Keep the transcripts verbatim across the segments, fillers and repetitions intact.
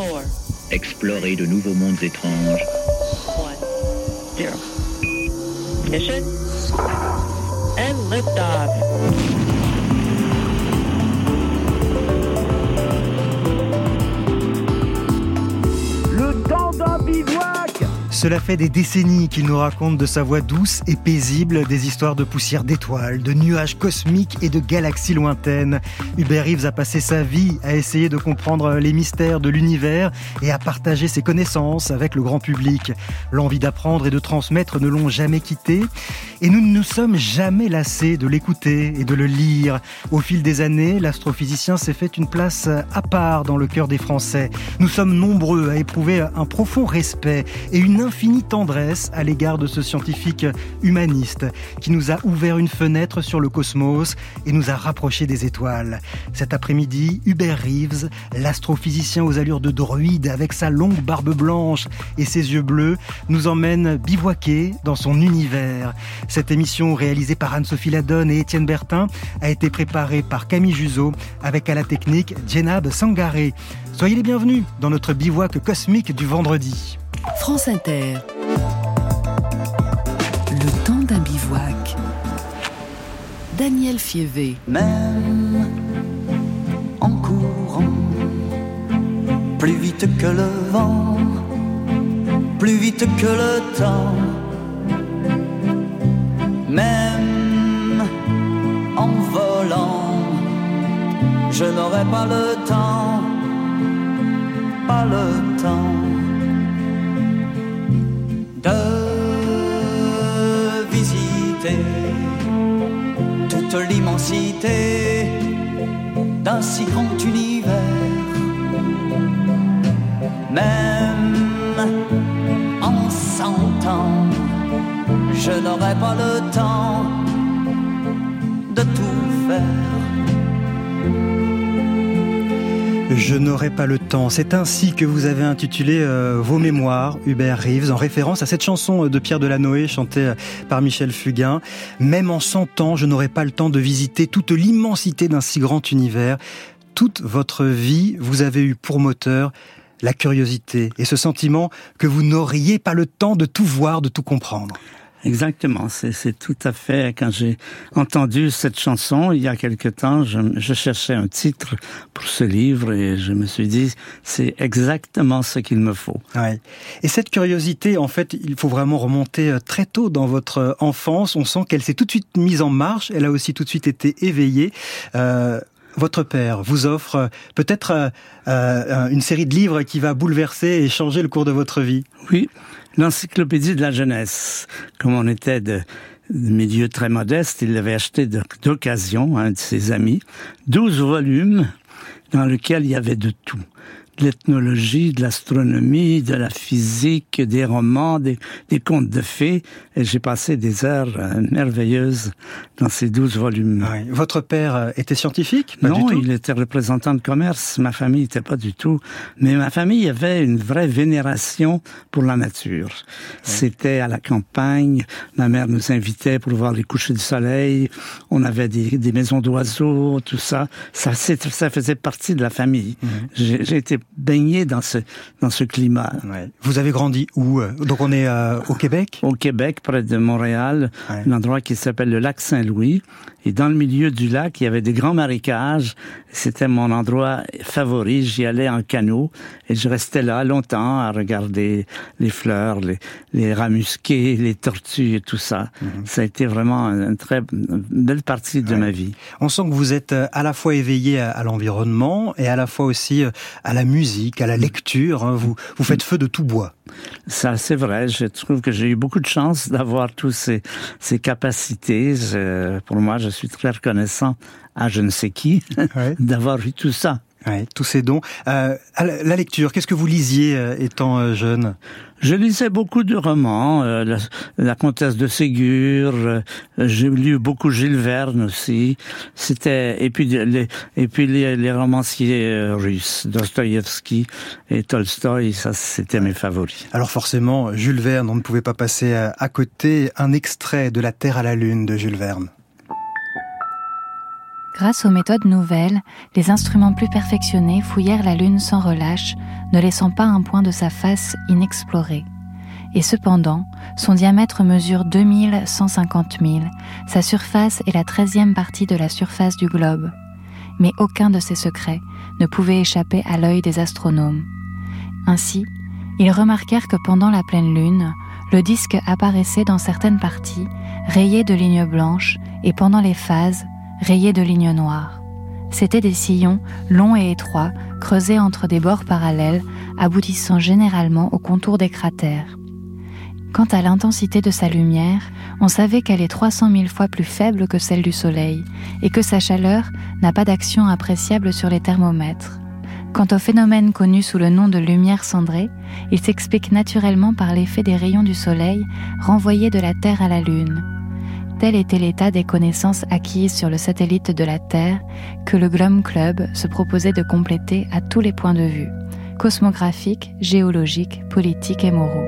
four, Explorer de nouveaux mondes étranges. one, zero. Ignition and liftoff. Le temps d'un bivouac. Cela fait des décennies qu'il nous raconte de sa voix douce et paisible des histoires de poussière d'étoiles, de nuages cosmiques et de galaxies lointaines. Hubert Reeves a passé sa vie à essayer de comprendre les mystères de l'univers et à partager ses connaissances avec le grand public. L'envie d'apprendre et de transmettre ne l'ont jamais quitté. Et nous ne nous sommes jamais lassés de l'écouter et de le lire. Au fil des années, l'astrophysicien s'est fait une place à part dans le cœur des Français. Nous sommes nombreux à éprouver un profond respect et une infinie tendresse à l'égard de ce scientifique humaniste qui nous a ouvert une fenêtre sur le cosmos et nous a rapprochés des étoiles. Cet après-midi, Hubert Reeves, l'astrophysicien aux allures de druide avec sa longue barbe blanche et ses yeux bleus, nous emmène bivouaquer dans son univers. Cette émission, réalisée par Anne-Sophie Ladonne et Étienne Bertin, a été préparée par Camille Juzot avec à la technique Djenab Sangaré. Soyez les bienvenus dans notre bivouac cosmique du vendredi. France Inter. Le temps d'un bivouac. Daniel Fievé. Même en courant, plus vite que le vent, plus vite que le temps. Même en volant, je n'aurai pas le temps, pas le temps de visiter toute l'immensité d'un si grand univers. Même en cent ans, je n'aurai pas le temps de tout faire. Je n'aurai pas le temps. C'est ainsi que vous avez intitulé euh, vos mémoires, Hubert Reeves, en référence à cette chanson de Pierre Delanoë chantée par Michel Fugain. Même en cent ans, je n'aurai pas le temps de visiter toute l'immensité d'un si grand univers. Toute votre vie, vous avez eu pour moteur la curiosité et ce sentiment que vous n'auriez pas le temps de tout voir, de tout comprendre. Exactement, c'est, c'est tout à fait, quand j'ai entendu cette chanson, il y a quelque temps, je, je cherchais un titre pour ce livre et je me suis dit, c'est exactement ce qu'il me faut. Ouais. Et cette curiosité, en fait, il faut vraiment remonter très tôt dans votre enfance, on sent qu'elle s'est tout de suite mise en marche, elle a aussi tout de suite été éveillée. Euh, Votre père vous offre peut-être euh, une série de livres qui va bouleverser et changer le cours de votre vie. Oui, l'encyclopédie de la jeunesse. Comme on était de, de milieu très modeste, il l'avait acheté d'occasion à un de ses amis. douze volumes dans lesquels il y avait de tout. De l'ethnologie, de l'astronomie, de la physique, des romans, des, des contes de fées. Et j'ai passé des heures euh, merveilleuses dans ces douze volumes. Oui. Votre père était scientifique? Pas Non, du tout. il était représentant de commerce. Ma famille n'était pas du tout. Mais ma famille avait une vraie vénération pour la nature. Oui. C'était à la campagne. Ma mère nous invitait pour voir les couchers du soleil. On avait des, des maisons d'oiseaux, tout ça. Ça, c'est, ça faisait partie de la famille. Mmh. J'ai, j'ai été baigné dans ce dans ce climat. Ouais. Vous avez grandi où? Donc on est euh, au Québec? Au Québec, près de Montréal, ouais. Un endroit qui s'appelle le lac Saint-Louis. Et dans le milieu du lac, il y avait des grands marécages. C'était mon endroit favori. J'y allais en canot et je restais là longtemps à regarder les fleurs, les, les rats musqués, les tortues et tout ça. Mm-hmm. Ça a été vraiment une très une belle partie de ouais. ma vie. On sent que vous êtes à la fois éveillé à, à l'environnement et à la fois aussi à la musique, à la lecture. Hein. Vous, vous faites feu de tout bois. Ça, c'est vrai. Je trouve que j'ai eu beaucoup de chance d'avoir tous ces, ces capacités. Je, pour moi, je suis très reconnaissant à je ne sais qui ouais. d'avoir eu tout ça. Ouais, tous ces dons. Euh, la lecture, qu'est-ce que vous lisiez euh, étant euh, jeune? Je lisais beaucoup de romans, euh, la, la Comtesse de Ségur, euh, j'ai lu beaucoup Jules Verne aussi. C'était et puis les et puis les, les romanciers euh, russes, Dostoïevski et Tolstoï, ça c'était mes favoris. Alors forcément, Jules Verne, on ne pouvait pas passer à, à côté. Un extrait de La Terre à la Lune de Jules Verne. Grâce aux méthodes nouvelles, les instruments plus perfectionnés fouillèrent la Lune sans relâche, ne laissant pas un point de sa face inexploré. Et cependant, son diamètre mesure deux mille cent cinquante milles, sa surface est la treizième partie de la surface du globe. Mais aucun de ces secrets ne pouvait échapper à l'œil des astronomes. Ainsi, ils remarquèrent que pendant la pleine lune, le disque apparaissait dans certaines parties, rayé de lignes blanches, et pendant les phases, rayé de lignes noires. C'étaient des sillons longs et étroits, creusés entre des bords parallèles, aboutissant généralement au contour des cratères. Quant à l'intensité de sa lumière, on savait qu'elle est trois cent mille fois plus faible que celle du Soleil, et que sa chaleur n'a pas d'action appréciable sur les thermomètres. Quant au phénomène connu sous le nom de lumière cendrée, il s'explique naturellement par l'effet des rayons du Soleil renvoyés de la Terre à la Lune. Tel était l'état des connaissances acquises sur le satellite de la Terre que le Glom Club se proposait de compléter à tous les points de vue, cosmographiques, géologiques, politiques et moraux.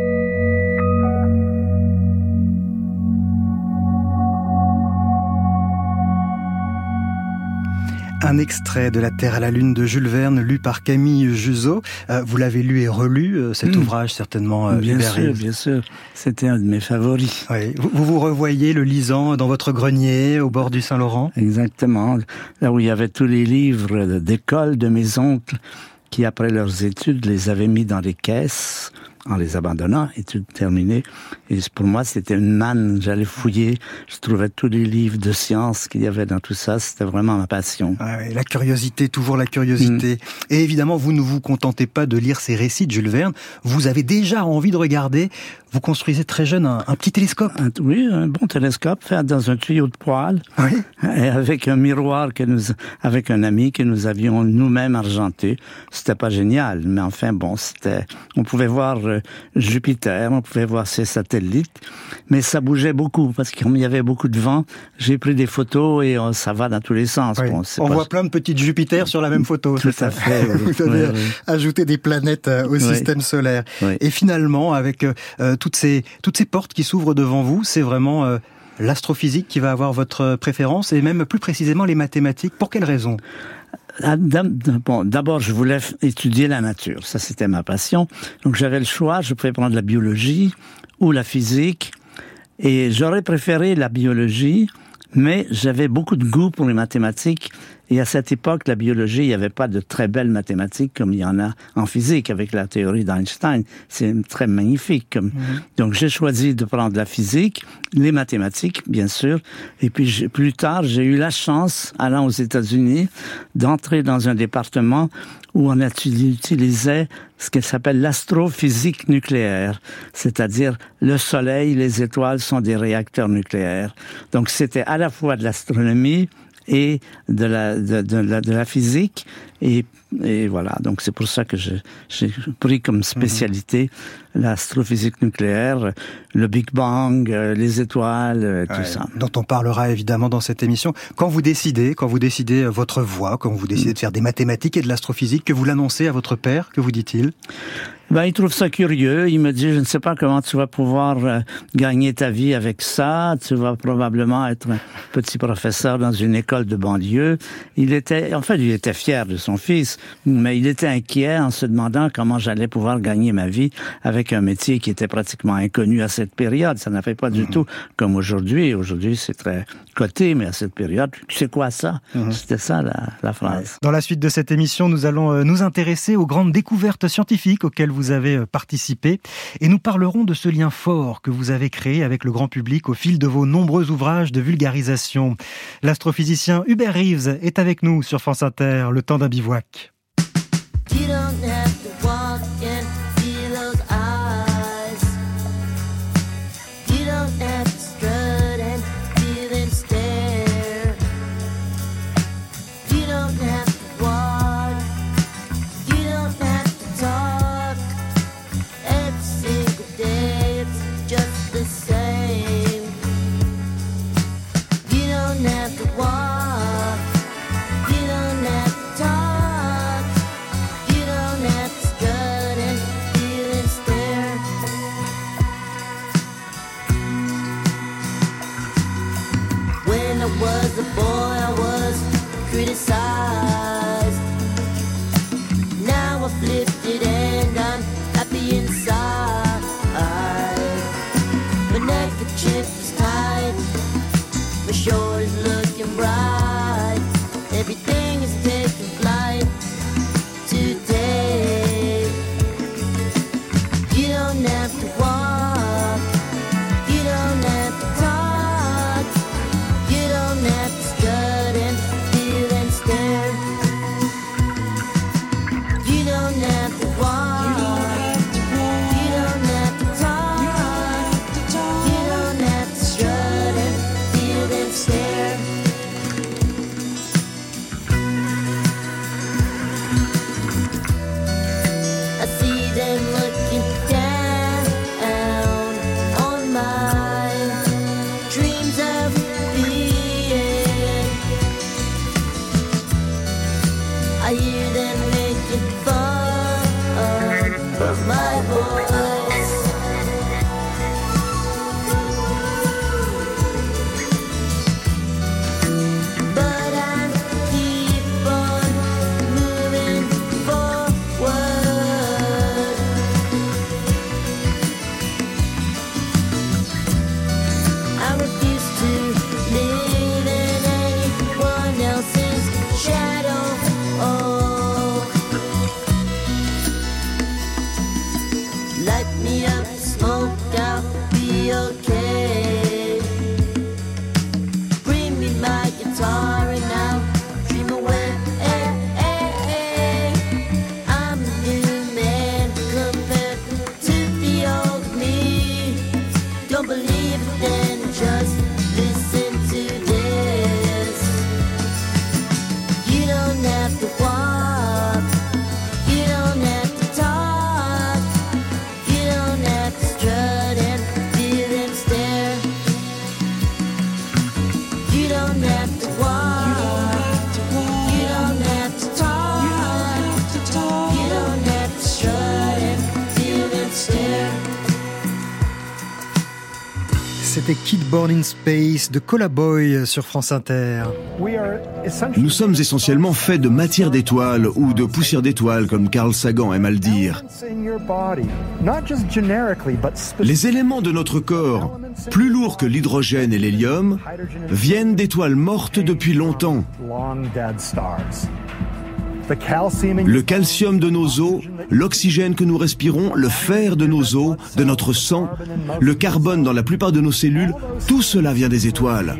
Un extrait de La Terre à la Lune de Jules Verne, lu par Camille Juseau. Euh, vous l'avez lu et relu, euh, cet mmh. ouvrage, certainement. Euh, bien Hubert sûr, Reeves. bien sûr. C'était un de mes favoris. Oui. Vous, vous vous revoyez le lisant dans votre grenier, au bord du Saint-Laurent ? Exactement. Là où il y avait tous les livres d'école de mes oncles, qui, après leurs études, les avaient mis dans des caisses, en les abandonnant, études terminées. Et pour moi, c'était une manne. J'allais fouiller, je trouvais tous les livres de sciences qu'il y avait dans tout ça. C'était vraiment ma passion. Ah oui, la curiosité, toujours la curiosité. Mmh. Et évidemment, vous ne vous contentez pas de lire ces récits de Jules Verne. Vous avez déjà envie de regarder. Vous construisez très jeune un, un petit télescope. Un, oui, un bon télescope fait dans un tuyau de poêle. Oui. Et avec un miroir que nous, avec un ami que nous avions nous-mêmes argenté. C'était pas génial, mais enfin bon, c'était, on pouvait voir Jupiter, on pouvait voir ses satellites, mais ça bougeait beaucoup parce qu'il y avait beaucoup de vent. J'ai pris des photos et on, ça va dans tous les sens. Oui. Bon, on pas... voit plein de petites Jupiters sur la même photo. Tout à fait. Oui. Vous avez oui, oui. ajouté des planètes au oui. système solaire. Oui. Et finalement, avec euh, toutes ces toutes ces portes qui s'ouvrent devant vous, c'est vraiment euh, l'astrophysique qui va avoir votre préférence et même plus précisément les mathématiques. Pour quelle raison ? Bon, d'abord, je voulais étudier la nature. Ça, c'était ma passion. Donc, j'avais le choix. Je pouvais prendre la biologie ou la physique. Et j'aurais préféré la biologie, mais j'avais beaucoup de goût pour les mathématiques. Et à cette époque, la biologie, il n'y avait pas de très belles mathématiques comme il y en a en physique avec la théorie d'Einstein. C'est très magnifique. Comme... Mmh. Donc, j'ai choisi de prendre la physique, les mathématiques, bien sûr. Et puis, plus tard, j'ai eu la chance, allant aux États-Unis, d'entrer dans un département où on utilisait ce qu'elle s'appelle l'astrophysique nucléaire, c'est-à-dire le Soleil, les étoiles sont des réacteurs nucléaires. Donc, c'était à la fois de l'astronomie et de la, de, de, de, de la physique. Et, et voilà, donc c'est pour ça que je, j'ai pris comme spécialité mmh. l'astrophysique nucléaire, le Big Bang, euh, les étoiles, euh, tout ouais, ça. Dont on parlera évidemment dans cette émission. Quand vous décidez, quand vous décidez votre voie, quand vous décidez mmh. de faire des mathématiques et de l'astrophysique, que vous l'annoncez à votre père, que vous dit-il ? Ben, il trouve ça curieux. Il me dit, je ne sais pas comment tu vas pouvoir euh, gagner ta vie avec ça. Tu vas probablement être un petit professeur dans une école de banlieue. Il était, en fait, il était fier de son fils, mais il était inquiet en se demandant comment j'allais pouvoir gagner ma vie avec un métier qui était pratiquement inconnu à cette période. Ça n'a fait pas du mmh. tout comme aujourd'hui. Aujourd'hui, c'est très coté, mais à cette période, c'est quoi ça? Mmh. C'était ça, la, la phrase. Dans la suite de cette émission, nous allons nous intéresser aux grandes découvertes scientifiques auxquelles vous avez participé et nous parlerons de ce lien fort que vous avez créé avec le grand public au fil de vos nombreux ouvrages de vulgarisation. L'astrophysicien Hubert Reeves est avec nous sur France Inter, le temps d'un bivouac. You don't have I'm uplifted and I'm happy inside. My neckerchief is tied, my shore is looking bright. Everything is taking flight today. You don't have to walk, you don't have to talk, you don't have to strut and feel and stare. You don't have to walk, you don't have to talk, you don't have to strut and feel and stare. I see them looking down on my dreams of being. I hear them making fun of my voice. But I keep on moving forward. I refuse to live in anyone else's shadow. Oh, light me up, smoke, I'll be okay. Bring me my guitar and I'll dream away. I'm a new man compared to the old me. Don't believe it, then just listen to this. You don't have to walk, you don't have to talk, you don't have to strut and feel and stare. You don't have to walk, you don't have to talk, you don't have to strut and feel and stare. C'était Kid Born in Space de Collaboy sur France Inter. Nous sommes essentiellement faits de matière d'étoiles ou de poussière d'étoiles, comme Carl Sagan aime à le dire. Les éléments de notre corps, plus lourds que l'hydrogène et l'hélium, viennent d'étoiles mortes depuis longtemps. Le calcium de nos os, l'oxygène que nous respirons, le fer de nos os, de notre sang, le carbone dans la plupart de nos cellules, tout cela vient des étoiles.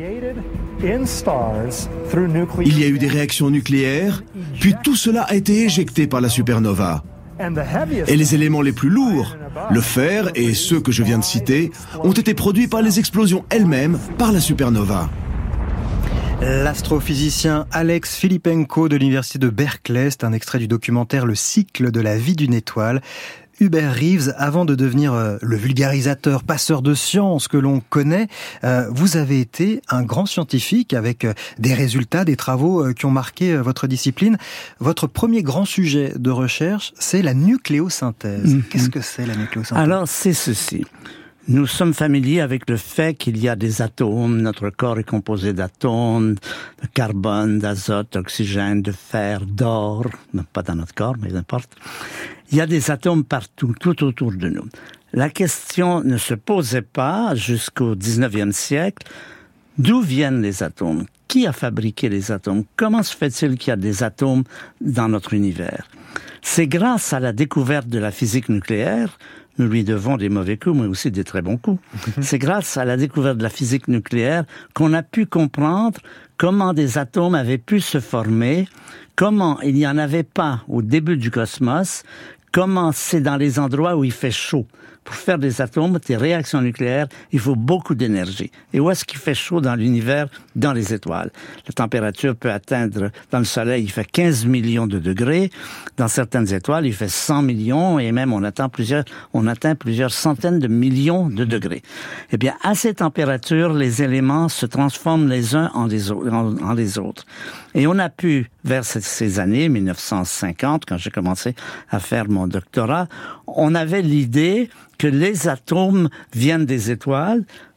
Il y a eu des réactions nucléaires, puis tout cela a été éjecté par la supernova. Et les éléments les plus lourds, le fer et ceux que je viens de citer, ont été produits par les explosions elles-mêmes, par la supernova. L'astrophysicien Alex Filippenko de l'université de Berkeley, c'est un extrait du documentaire Le cycle de la vie d'une étoile. Hubert Reeves, avant de devenir euh, le vulgarisateur, passeur de science que l'on connaît, euh, vous avez été un grand scientifique avec euh, des résultats, des travaux euh, qui ont marqué euh, votre discipline. Votre premier grand sujet de recherche, c'est la nucléosynthèse. Mm-hmm. Qu'est-ce que c'est la nucléosynthèse ? Alors, c'est ceci. Nous sommes familiers avec le fait qu'il y a des atomes. Notre corps est composé d'atomes, de carbone, d'azote, d'oxygène, de fer, d'or. Pas dans notre corps, mais n'importe. Il y a des atomes partout, tout autour de nous. La question ne se posait pas jusqu'au dix-neuvième siècle. D'où viennent les atomes ? Qui a fabriqué les atomes ? Comment se fait-il qu'il y a des atomes dans notre univers ? C'est grâce à la découverte de la physique nucléaire. Nous lui devons des mauvais coups, mais aussi des très bons coups. C'est grâce à la découverte de la physique nucléaire qu'on a pu comprendre comment des atomes avaient pu se former, comment il n'y en avait pas au début du cosmos, comment c'est dans les endroits où il fait chaud. Pour faire des atomes, des réactions nucléaires, il faut beaucoup d'énergie. Et où est-ce qu'il fait chaud dans l'univers? Dans les étoiles. La température peut atteindre, dans le Soleil, il fait quinze millions de degrés. Dans certaines étoiles, il fait cent millions et même on atteint plusieurs, on atteint plusieurs centaines de millions de degrés. Eh bien, à ces températures, les éléments se transforment les uns en les autres. En, en les autres. Et on a pu, vers ces années, mille neuf cent cinquante, quand j'ai commencé à faire mon doctorat, on avait l'idée que les atomes viennent des étoiles,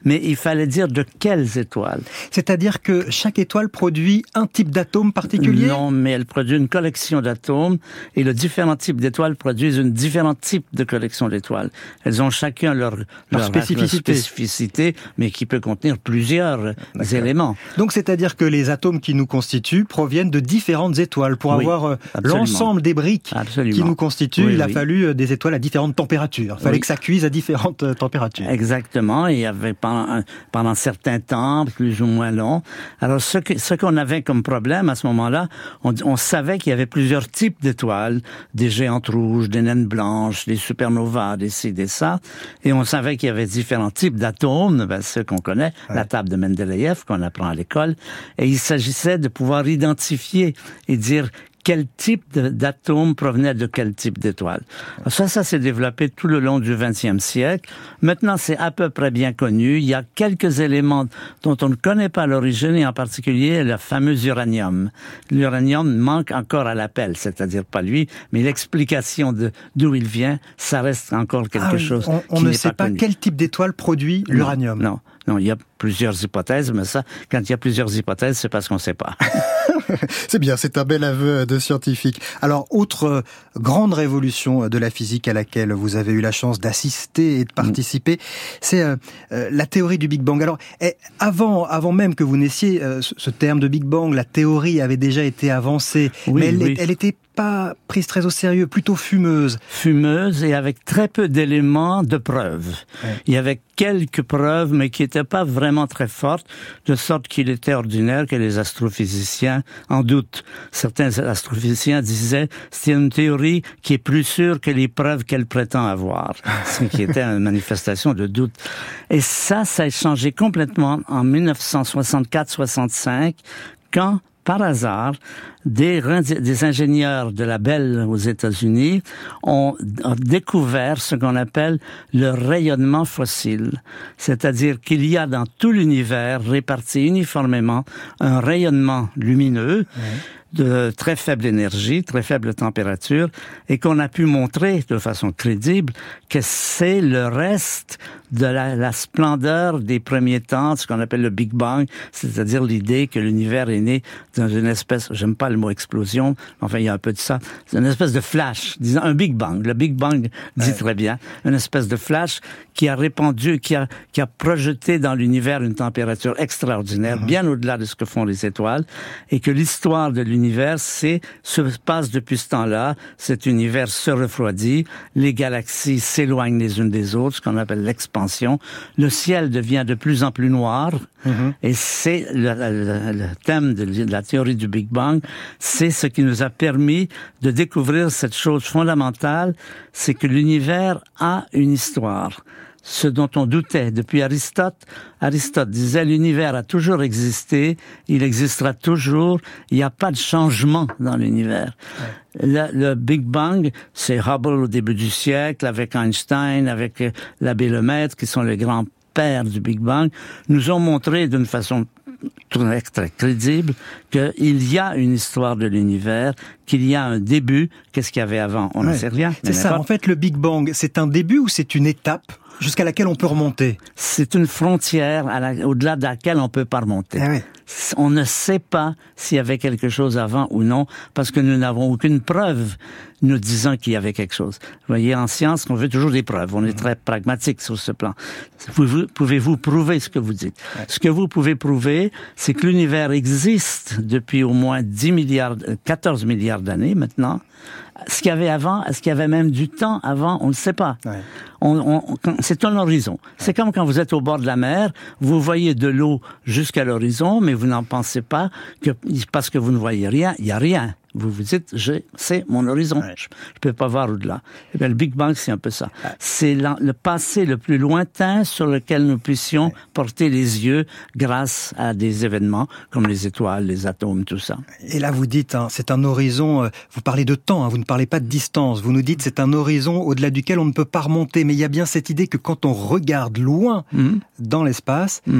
mais il fallait dire de quelles étoiles. C'est-à-dire que chaque étoile produit un type d'atome particulier? Non, mais elle produit une collection d'atomes, et les différents types d'étoiles produisent une différent type de collection d'étoiles. Elles ont chacun leur, leur, leur spécificité. leur spécificité, mais qui peut contenir plusieurs D'accord. éléments. Donc c'est-à-dire que les atomes qui nous constituent proviennent de différentes étoiles. Pour oui, avoir euh, l'ensemble des briques absolument. qui nous constituent, oui, il a oui. fallu des étoiles à différentes températures. Il fallait oui. que ça cuise à différentes euh, températures. Exactement. Il y avait pendant, pendant certains temps, plus ou moins long. Alors ce, que, ce qu'on avait comme problème à ce moment-là, on, on savait qu'il y avait plusieurs types d'étoiles, des géantes rouges, des naines blanches, des supernovas, des ci, des ça, et on savait qu'il y avait différents types d'atomes, ben, ceux qu'on connaît, ouais. la table de Mendeleïev qu'on apprend à l'école, et il s'agissait de pouvoir identifier et dire quel type d'atome provenait de quel type d'étoile. Ça, ça s'est développé tout le long du vingtième siècle. Maintenant, c'est à peu près bien connu. Il y a quelques éléments dont on ne connaît pas l'origine, et en particulier le fameux uranium. L'uranium manque encore à l'appel, c'est-à-dire pas lui, mais l'explication de d'où il vient, ça reste encore quelque ah oui, chose on, on qui ne n'est sait pas, pas connu. Quel type d'étoile produit non, l'uranium. Non, non, il y a plusieurs hypothèses, mais ça, quand il y a plusieurs hypothèses, c'est parce qu'on ne sait pas. C'est bien, c'est un bel aveu de scientifique. Alors, autre euh, grande révolution de la physique à laquelle vous avez eu la chance d'assister et de participer, mmh. c'est euh, euh, la théorie du Big Bang. Alors, eh, avant, avant même que vous naissiez, euh, ce, ce terme de Big Bang, la théorie avait déjà été avancée, oui, mais elle, oui. elle était pas prise très au sérieux, plutôt fumeuse. Fumeuse et avec très peu d'éléments de preuves. Ouais. Il y avait quelques preuves, mais qui n'étaient pas vraiment très fortes, de sorte qu'il était ordinaire que les astrophysiciens en doutent. Certains astrophysiciens disaient c'est une théorie qui est plus sûre que les preuves qu'elle prétend avoir, ce qui était une manifestation de doute. Et ça, ça a changé complètement en dix-neuf cent soixante-quatre soixante-cinq, quand par hasard, des, des ingénieurs de la Bell aux États-Unis ont, ont découvert ce qu'on appelle le rayonnement fossile. C'est-à-dire qu'il y a dans tout l'univers, réparti uniformément, un rayonnement lumineux, mmh. de très faible énergie, très faible température, et qu'on a pu montrer de façon crédible que c'est le reste de la, la splendeur des premiers temps, ce qu'on appelle le Big Bang, c'est-à-dire l'idée que l'univers est né dans une espèce, j'aime pas le mot explosion, enfin il y a un peu de ça, c'est une espèce de flash, disons un Big Bang, le Big Bang dit ouais. très bien, une espèce de flash qui a répandu, qui a, qui a projeté dans l'univers une température extraordinaire, mm-hmm. bien au-delà de ce que font les étoiles, et que l'histoire de l'univers, c'est, se passe depuis ce temps-là, cet univers se refroidit, les galaxies s'éloignent les unes des autres, ce qu'on appelle l'expansion, le ciel devient de plus en plus noir, mm-hmm. et c'est le, le, le thème de la théorie du Big Bang, c'est ce qui nous a permis de découvrir cette chose fondamentale, c'est que l'univers a une histoire. Ce dont on doutait depuis Aristote. Aristote disait l'univers a toujours existé, il existera toujours, il n'y a pas de changement dans l'univers. Ouais. Le, le Big Bang, c'est Hubble au début du siècle, avec Einstein, avec l'abbé Lemaître, qui sont les grands pères du Big Bang, nous ont montré d'une façon très, très crédible qu'il y a une histoire de l'univers, qu'il y a un début. Qu'est-ce qu'il y avait avant? On n'en ouais. sait rien. C'est ça, pas. En fait, le Big Bang, c'est un début ou c'est une étape jusqu'à laquelle on peut remonter? C'est une frontière à la, au-delà de laquelle on ne peut pas remonter. Ah oui. On ne sait pas s'il y avait quelque chose avant ou non, parce que nous n'avons aucune preuve nous disant qu'il y avait quelque chose. Vous voyez, en science, on veut toujours des preuves. On est très pragmatique sur ce plan. Pouvez-vous, pouvez-vous prouver ce que vous dites? Ouais. Ce que vous pouvez prouver, c'est que l'univers existe depuis au moins dix milliards, quatorze milliards d'années maintenant. Ce qu'il y avait avant, est-ce qu'il y avait même du temps avant? On ne sait pas. Ouais. On, on, c'est un horizon. Ouais. C'est comme quand vous êtes au bord de la mer, vous voyez de l'eau jusqu'à l'horizon, mais vous n'en pensez pas que parce que vous ne voyez rien, il n'y a rien. Vous vous dites, je, c'est mon horizon. Ouais. Je ne peux pas voir au-delà. Et bien, le Big Bang, c'est un peu ça. Ouais. C'est la, le passé le plus lointain sur lequel nous puissions ouais. porter les yeux grâce à des événements comme les étoiles, les atomes, tout ça. Et là, vous dites, hein, c'est un horizon, euh, vous parlez de temps, hein, vous ne parlez pas de distance. Vous nous dites, c'est un horizon au-delà duquel on ne peut pas remonter. Mais il y a bien cette idée que quand on regarde loin mmh. dans l'espace, mmh.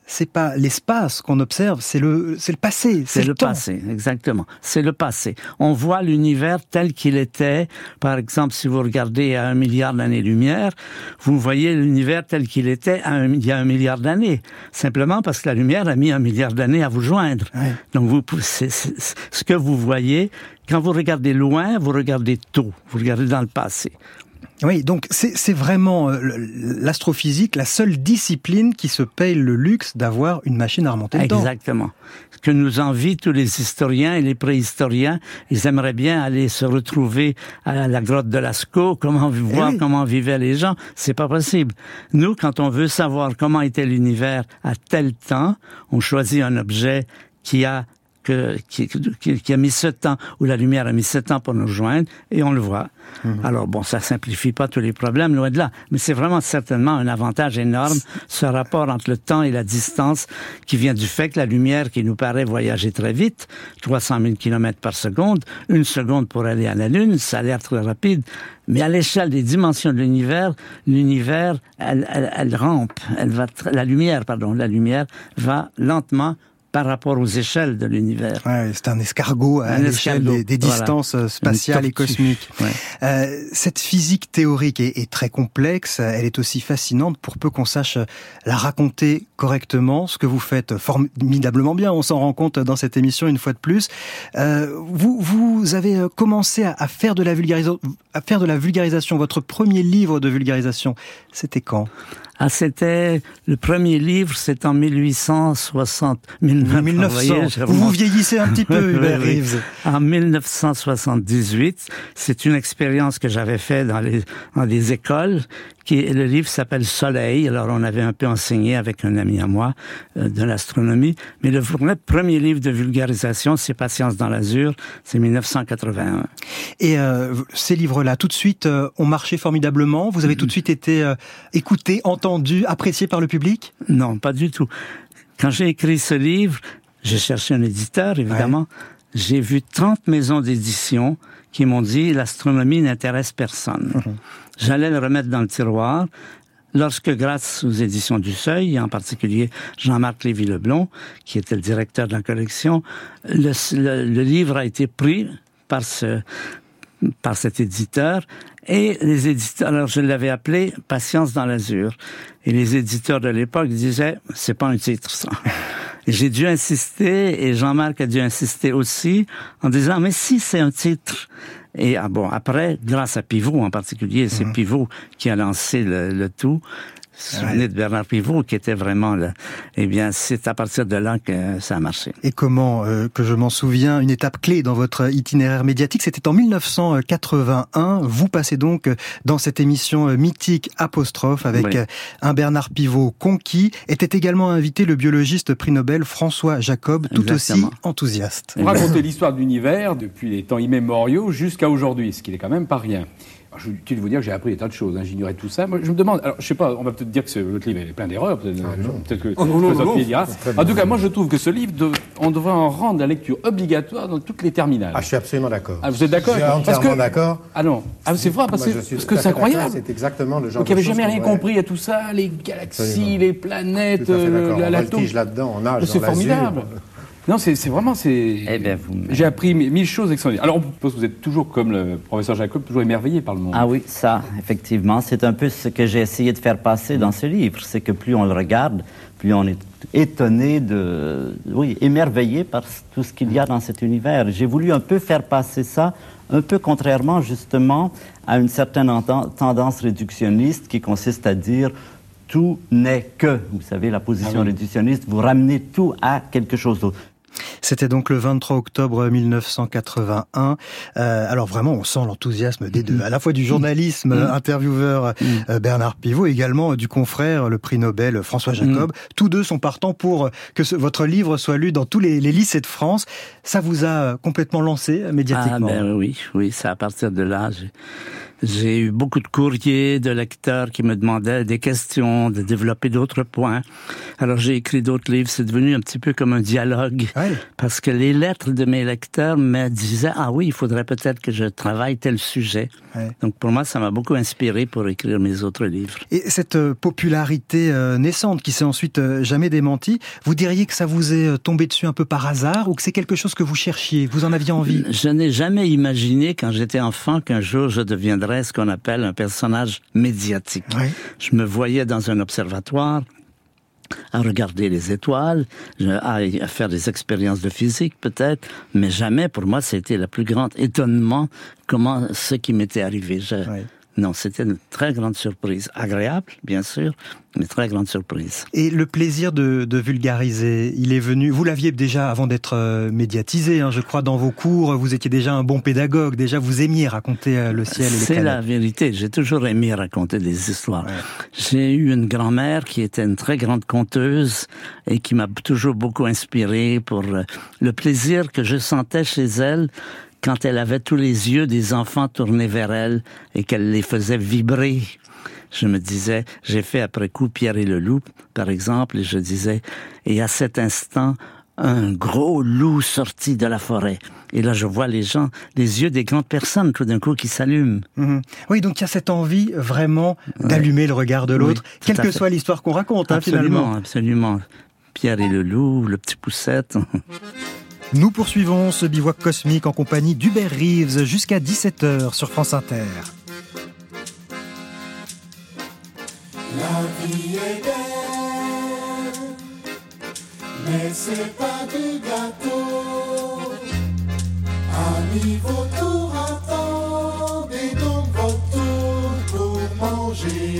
c'est pas l'espace qu'on observe, c'est le, c'est le passé, c'est, c'est le, le temps. passé, exactement. C'est le passé. On voit l'univers tel qu'il était. Par exemple, si vous regardez à un milliard d'années-lumière, vous voyez l'univers tel qu'il était à un, il y a un milliard d'années. Simplement parce que la lumière a mis un milliard d'années à vous joindre. Ouais. Donc, vous, c'est, c'est, c'est, ce que vous voyez, quand vous regardez loin, vous regardez tôt. Vous regardez dans le passé. Oui, donc c'est, c'est vraiment euh, l'astrophysique, la seule discipline qui se paye le luxe d'avoir une machine à remonter le temps. Exactement. Ce que nous envient tous les historiens et les préhistoriens, ils aimeraient bien aller se retrouver à la grotte de Lascaux, comment voir oui. comment vivaient les gens. C'est pas possible. Nous, quand on veut savoir comment était l'univers à tel temps, on choisit un objet qui a Que, qui, qui, qui a mis ce temps, où la lumière a mis ce temps pour nous rejoindre, et on le voit. Mmh. Alors bon, ça simplifie pas tous les problèmes, loin de là, mais c'est vraiment certainement un avantage énorme, ce rapport entre le temps et la distance, qui vient du fait que la lumière, qui nous paraît voyager très vite, trois cent mille kilomètres par seconde, une seconde pour aller à la Lune, ça a l'air très rapide, mais à l'échelle des dimensions de l'univers, l'univers, elle, elle, elle rampe, elle va, la lumière, pardon, la lumière va lentement par rapport aux échelles de l'univers. Ouais, c'est un escargot à un l'échelle escargot. Des, des distances voilà. spatiales et cosmiques. Ouais. Euh, cette physique théorique est, est très complexe, elle est aussi fascinante pour peu qu'on sache la raconter correctement, ce que vous faites formidablement bien, on s'en rend compte dans cette émission une fois de plus. Euh, vous, vous avez commencé à, à, faire de la vulgarisation, à faire de la vulgarisation, votre premier livre de vulgarisation, c'était quand ? Ah, c'était le premier livre, c'est en mille huit cent soixante. mille neuf cents. Vous, vous vieillissez un petit peu, Hubert Reeves. En mille neuf cent soixante-dix-huit, c'est une expérience que j'avais faite dans les dans des écoles. Qui, le livre s'appelle Soleil. Alors, on avait un peu enseigné avec un ami à moi euh, de l'astronomie. Mais le premier livre de vulgarisation, c'est Patience dans l'azur. C'est mille neuf cent quatre-vingt-un. Et euh, ces livres-là, tout de suite, euh, ont marché formidablement. Vous avez tout de suite été euh, écouté, entendu, apprécié par le public ? Non, pas du tout. Quand j'ai écrit ce livre, j'ai cherché un éditeur, évidemment. Ouais. J'ai vu trente maisons d'édition qui m'ont dit « l'astronomie n'intéresse personne mmh. ». J'allais le remettre dans le tiroir lorsque, grâce aux éditions du Seuil, et en particulier Jean-Marc Lévy-Leblond, qui était le directeur de la collection, le, le, le livre a été pris par ce par cet éditeur, et les éditeurs, alors je l'avais appelé « Patience dans l'azur ». Et les éditeurs de l'époque disaient « c'est pas un titre, ça ». Et j'ai dû insister, et Jean-Marc a dû insister aussi, en disant « mais si, c'est un titre ». Et ah bon, après, grâce à Pivot en particulier, c'est mmh. Pivot qui a lancé le, le tout. Souvenez ouais. de Bernard Pivot, qui était vraiment là. Eh bien, c'est à partir de là que ça a marché. Et comment, euh, que je m'en souviens, une étape clé dans votre itinéraire médiatique, c'était en mille neuf cent quatre-vingt-un. Vous passez donc dans cette émission mythique Apostrophe avec oui. un Bernard Pivot conquis. Était également invité le biologiste prix Nobel François Jacob, tout Exactement. Aussi enthousiaste. Vous racontez l'histoire de l'univers depuis les temps immémoriaux jusqu'à aujourd'hui, ce qui n'est quand même pas rien. Je vais vous dire que j'ai appris des tas de choses, hein, j'ignorais tout ça. Moi, je me demande, alors je sais pas, on va peut-être dire que ce, votre livre est plein d'erreurs, peut-être, ah, peut-être que oh, non, non, non, dira. En tout cas, moi je trouve que ce livre, de, on devrait en rendre la lecture obligatoire dans toutes les terminales. Ah, je suis absolument d'accord. Ah, vous êtes d'accord ? Je suis entièrement d'accord. Ah non, ah, c'est vrai, parce, moi, que, parce que c'est incroyable. C'est exactement le genre Donc, il n'y avait jamais rien compris à tout ça, les galaxies, absolument. Les planètes, euh, l'atome. On voltige là-dedans, on nage c'est dans formidable. Non, c'est, c'est vraiment, c'est... Eh bien, vous... J'ai appris mille choses extraordinaires. Alors, on pense que vous êtes toujours, comme le professeur Jacob, toujours émerveillé par le monde. Ah oui, ça, effectivement, c'est un peu ce que j'ai essayé de faire passer dans ce livre. C'est que plus on le regarde, plus on est étonné de... Oui, émerveillé par tout ce qu'il y a dans cet univers. J'ai voulu un peu faire passer ça, un peu contrairement, justement, à une certaine tendance réductionniste qui consiste à dire... tout n'est que, vous savez, la position ah oui. réductionniste, vous ramenez tout à quelque chose d'autre. C'était donc le vingt-trois octobre mille neuf cent quatre-vingt-un. Euh, alors vraiment, on sent l'enthousiasme des deux, à la fois du journalisme, mmh. intervieweur euh, Bernard Pivot, également du confrère, le prix Nobel François Jacob. Mmh. Tous deux sont partants pour que ce, votre livre soit lu dans tous les, les lycées de France. Ça vous a complètement lancé médiatiquement. Ah ben oui, oui, c'est à partir de là. J'ai... J'ai eu beaucoup de courriers de lecteurs qui me demandaient des questions, de développer d'autres points. Alors j'ai écrit d'autres livres. C'est devenu un petit peu comme un dialogue. Ouais. Parce que les lettres de mes lecteurs me disaient « Ah oui, il faudrait peut-être que je travaille tel sujet. Ouais. » Donc pour moi, ça m'a beaucoup inspiré pour écrire mes autres livres. Et cette euh, popularité euh, naissante qui s'est ensuite euh, jamais démentie, vous diriez que ça vous est tombé dessus un peu par hasard ou que c'est quelque chose que vous cherchiez, vous en aviez envie? Je n'ai jamais imaginé quand j'étais enfant qu'un jour je deviendrais ce qu'on appelle un personnage médiatique. Ouais. Je me voyais dans un observatoire à regarder les étoiles, à faire des expériences de physique peut-être, mais jamais pour moi c'était le plus grand étonnement comment ce qui m'était arrivé. Je... Ouais. Non, c'était une très grande surprise. Agréable, bien sûr, mais très grande surprise. Et le plaisir de, de vulgariser, il est venu... Vous l'aviez déjà avant d'être euh, médiatisé, hein, je crois, dans vos cours. Vous étiez déjà un bon pédagogue. Déjà, vous aimiez raconter euh, le ciel et les C'est planètes. la vérité. J'ai toujours aimé raconter des histoires. Ouais. J'ai eu une grand-mère qui était une très grande conteuse et qui m'a toujours beaucoup inspiré pour euh, le plaisir que je sentais chez elle quand elle avait tous les yeux des enfants tournés vers elle et qu'elle les faisait vibrer. Je me disais, j'ai fait après coup Pierre et le loup, par exemple, et je disais, et à cet instant, un gros loup sortit de la forêt. Et là, je vois les gens, les yeux des grandes personnes, tout d'un coup, qui s'allument. Mmh. Oui, donc il y a cette envie, vraiment, ouais. d'allumer le regard de l'autre, oui, quelle que soit l'histoire qu'on raconte, hein, absolument, finalement. Absolument, Pierre et le loup, le petit Poucette... Nous poursuivons ce bivouac cosmique en compagnie d'Hubert Reeves jusqu'à dix-sept heures sur France Inter. La vie est belle, mais c'est pas du gâteau. Amis, vos tours attendez donc votre tour pour manger.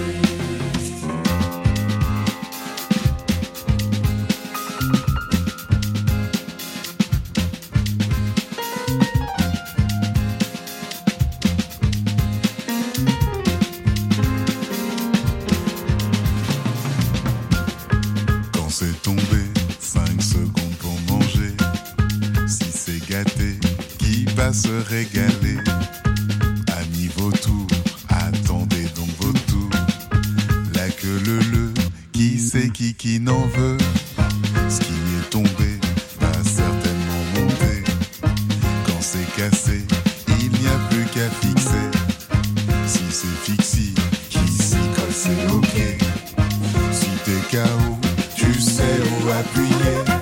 Se régaler. Amis vautours, attendez donc vos tours. La queue le le, qui sait qui qui n'en veut. Ce qui est tombé va certainement monter. Quand c'est cassé, il n'y a plus qu'à fixer. Si c'est fixé, qui s'y colle c'est ok. Si t'es K O, tu sais où appuyer.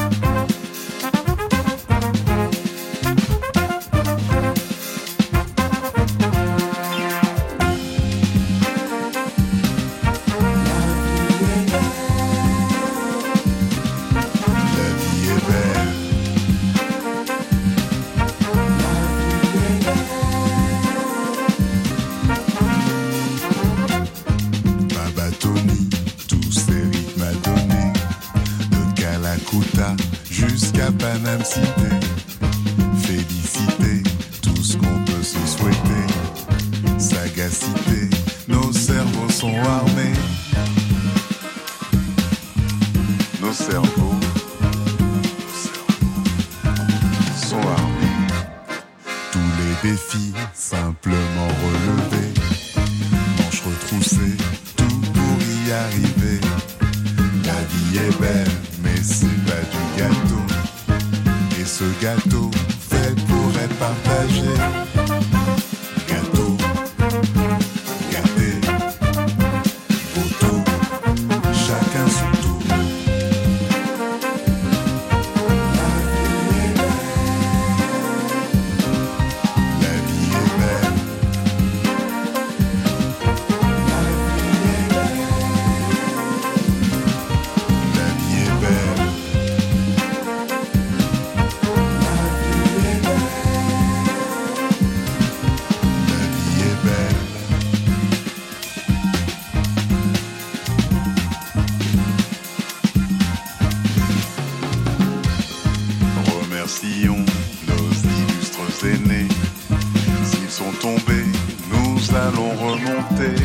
Jusqu'à Paname Cité, féliciter tout ce qu'on peut se souhaiter. Sagacité, nos cerveaux sont armés. Nos cerveaux, nos cerveaux sont armés. Tous les défis simplement relevés. Manches retroussées, tout pour y arriver. La vie est belle, mais c'est pas du gâteau. Et ce gâteau fait pour être partagé. Gâteau, gâté, photo, chacun son tour. La vie est belle. La vie est belle. Remercions nos illustres aînés. S'ils sont tombés, nous allons remonter.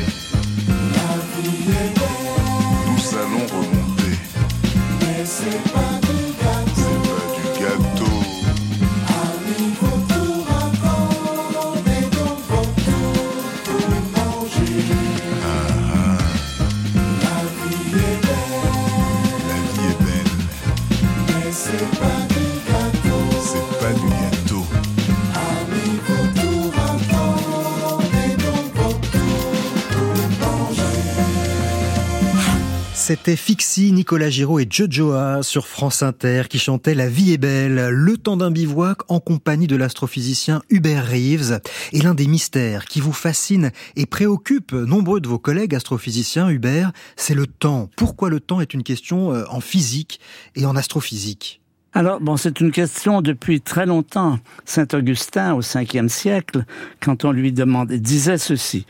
Nous allons remonter. Mais c'est pas du gâteau. C'est pas du gâteau. Amis, vos tours attendez donc vos tours pour C'était Fixie, Nicolas Giraud et Jojoa sur France Inter qui chantaient La vie est belle, le temps d'un bivouac en compagnie de l'astrophysicien Hubert Reeves. Et l'un des mystères qui vous fascine et préoccupe nombreux de vos collègues astrophysiciens, Hubert, c'est le temps. Pourquoi le temps est une question en physique et en astrophysique? Alors, bon, c'est une question depuis très longtemps. Saint Augustin, au cinquième siècle, quand on lui demandait, disait ceci.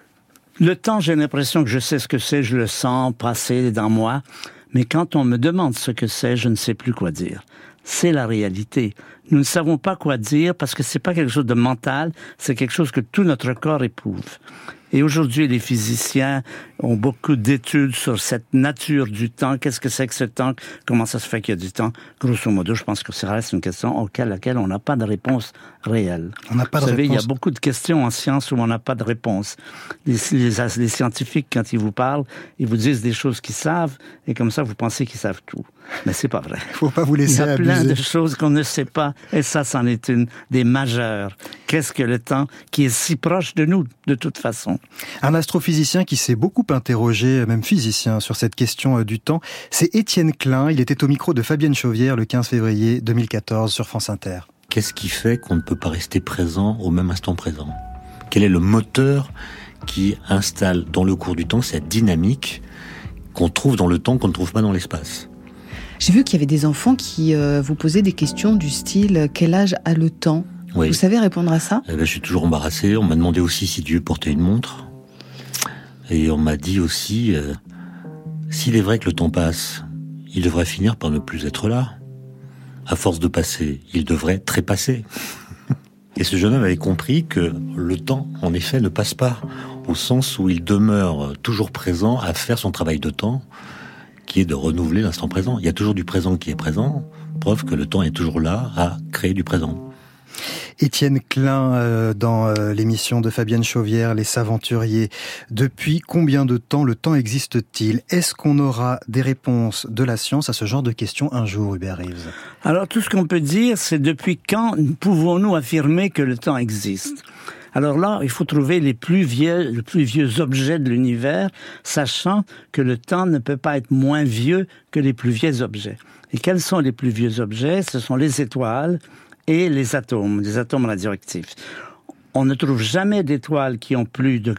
Le temps, j'ai l'impression que je sais ce que c'est, je le sens passer dans moi. Mais quand on me demande ce que c'est, je ne sais plus quoi dire. C'est la réalité. Nous ne savons pas quoi dire parce que c'est pas quelque chose de mental, c'est quelque chose que tout notre corps éprouve. Et aujourd'hui, les physiciens ont beaucoup d'études sur cette nature du temps. Qu'est-ce que c'est que ce temps? Comment ça se fait qu'il y a du temps? Grosso modo, je pense que ça reste une question à laquelle on n'a pas de réponse réelle. On n'a pas vous de savez, réponse. il y a beaucoup de questions en science où on n'a pas de réponse. Les, les, les scientifiques, quand ils vous parlent, ils vous disent des choses qu'ils savent, et comme ça, vous pensez qu'ils savent tout. Mais c'est pas vrai. Il faut pas vous laisser abuser. Il y a plein de choses qu'on ne sait pas, et ça, c'en est une des majeures. Qu'est-ce que le temps qui est si proche de nous, de toute façon? Un astrophysicien qui s'est beaucoup interrogé, même physicien, sur cette question du temps, c'est Étienne Klein. Il était au micro de Fabienne Chauvière le quinze février deux mille quatorze sur France Inter. Qu'est-ce qui fait qu'on ne peut pas rester présent au même instant présent? Quel est le moteur qui installe dans le cours du temps cette dynamique qu'on trouve dans le temps, qu'on ne trouve pas dans l'espace? J'ai vu qu'il y avait des enfants qui euh, vous posaient des questions du style « Quel âge a le temps ?» Oui. Vous savez répondre à ça? Eh ben, je suis toujours embarrassé. On m'a demandé aussi si Dieu portait une montre. Et on m'a dit aussi, euh, s'il est vrai que le temps passe, il devrait finir par ne plus être là. À force de passer, il devrait trépasser. Et ce jeune homme avait compris que le temps, en effet, ne passe pas, au sens où il demeure toujours présent à faire son travail de temps, qui est de renouveler l'instant présent. Il y a toujours du présent qui est présent, preuve que le temps est toujours là à créer du présent. Étienne Klein, euh, dans euh, l'émission de Fabienne Chauvière, Les Saventuriers. Depuis combien de temps le temps existe-t-il? Est-ce qu'on aura des réponses de la science à ce genre de questions un jour, Hubert Reeves? Alors, tout ce qu'on peut dire, c'est depuis quand pouvons-nous affirmer que le temps existe? Alors là, il faut trouver les plus vieux, les plus vieux objets de l'univers, sachant que le temps ne peut pas être moins vieux que les plus vieux objets. Et quels sont les plus vieux objets? Ce sont les étoiles et les atomes, les atomes radioactifs. On ne trouve jamais d'étoiles qui ont plus de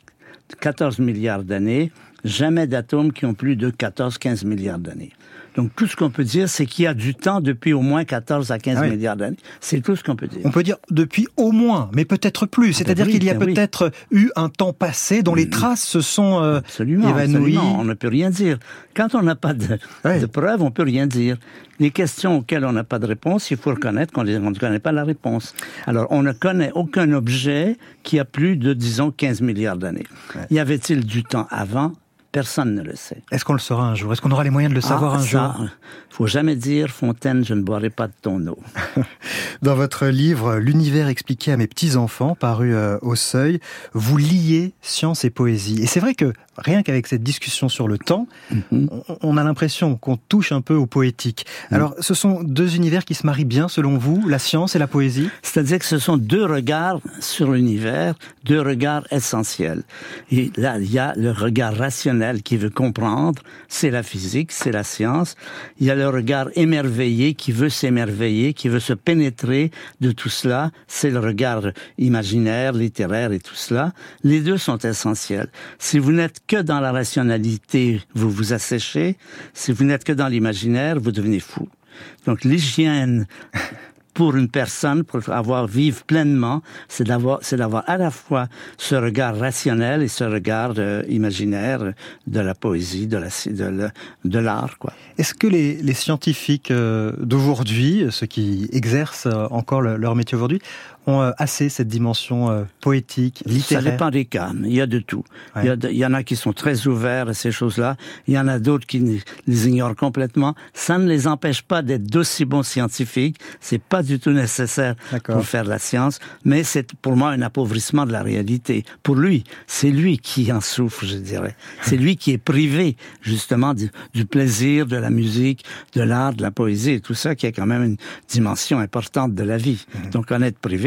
quatorze milliards d'années, jamais d'atomes qui ont plus de quatorze à quinze milliards d'années. Donc, tout ce qu'on peut dire, c'est qu'il y a du temps depuis au moins quatorze à quinze ah oui. milliards d'années. C'est tout ce qu'on peut dire. On peut dire depuis au moins, mais peut-être plus. C'est-à-dire oui, qu'il y a peut-être oui. eu un temps passé dont les traces se sont euh, absolument, évanouies. Absolument, on ne peut rien dire. Quand on n'a pas de, oui. de preuves, on peut rien dire. Les questions auxquelles on n'a pas de réponse, il faut reconnaître qu'on ne connaît pas la réponse. Alors, on ne connaît aucun objet qui a plus de, disons, quinze milliards d'années. Ouais. Y avait-il du temps avant? Personne ne le sait. Est-ce qu'on le saura un jour? Est-ce qu'on aura les moyens de le savoir ah, un ça, jour? Faut jamais dire, Fontaine, je ne boirai pas de ton eau. Dans votre livre, L'univers expliqué à mes petits-enfants, paru euh, au Seuil, vous liez science et poésie. Et c'est vrai que, rien qu'avec cette discussion sur le temps, mm-hmm. on, on a l'impression qu'on touche un peu au poétique. Mm. Alors, ce sont deux univers qui se marient bien, selon vous, la science et la poésie? C'est-à-dire que ce sont deux regards sur l'univers, deux regards essentiels. Et là, il y a le regard rationnel qui veut comprendre, c'est la physique, c'est la science. Il y a le regard émerveillé qui veut s'émerveiller, qui veut se pénétrer de tout cela, c'est le regard imaginaire, littéraire et tout cela. Les deux sont essentiels. Si vous n'êtes que dans la rationalité, vous vous asséchez. Si vous n'êtes que dans l'imaginaire, vous devenez fou. Donc l'hygiène pour une personne, pour avoir vivre pleinement, c'est d'avoir, c'est d'avoir à la fois ce regard rationnel et ce regard euh, imaginaire de la poésie, de la, de, de l'art, quoi. Est-ce que les, les scientifiques euh, d'aujourd'hui, ceux qui exercent euh, encore le, leur métier aujourd'hui, ont euh, assez cette dimension euh, poétique, littéraire? Ça dépend des cas. Il y a de tout. Ouais. Il, y a de, il y en a qui sont très ouverts à ces choses-là. Il y en a d'autres qui les ignorent complètement. Ça ne les empêche pas d'être d'aussi bons scientifiques. C'est pas du tout nécessaire D'accord. pour faire de la science, mais c'est pour moi un appauvrissement de la réalité. Pour lui, c'est lui qui en souffre, je dirais. C'est lui qui est privé, justement, du, du plaisir, de la musique, de l'art, de la poésie et tout ça, qui est quand même une dimension importante de la vie. Mmh. Donc, en être privé,